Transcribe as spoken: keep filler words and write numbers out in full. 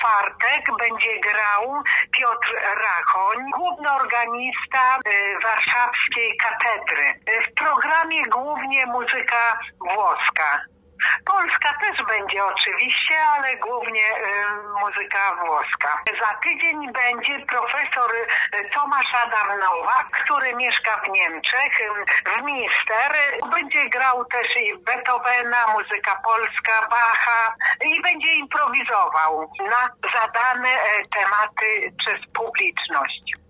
czwartek będzie grał Piotr Rachoń, główny organista y, warszawskiej katedry. Y, w programie głównie muzyka włoska. Polska też będzie oczywiście, ale głównie y, muzyka włoska. Za tydzień będzie profesor y, Tomasz Adam Nowak, który mieszka w Niemczech, y, w Mister. Będzie grał też i Beethovena, muzyka polska, Bacha i będzie improwizował na zadane y, tematy przez publiczność.